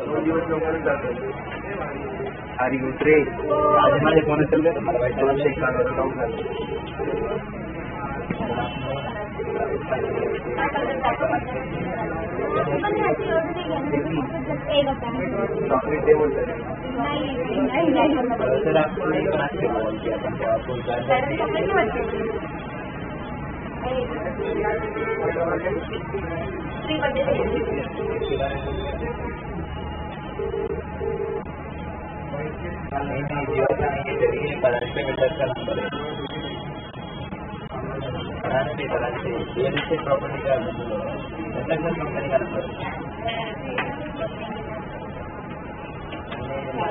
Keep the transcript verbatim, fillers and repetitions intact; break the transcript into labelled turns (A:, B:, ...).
A: hari Putri, आज हमारे phone चल रहे हमारा भाई चेक कर रहा था चॉकलेट दे बोलते हैं सर आपको एक बना के बोल किया था तो आपको नहीं नहीं जीवन का नहीं चलिए पराठे बिल्डर का नंबर है पराठे पराठे रियल एस्टेट प्रॉपर्टी का कंपनी का नंबर है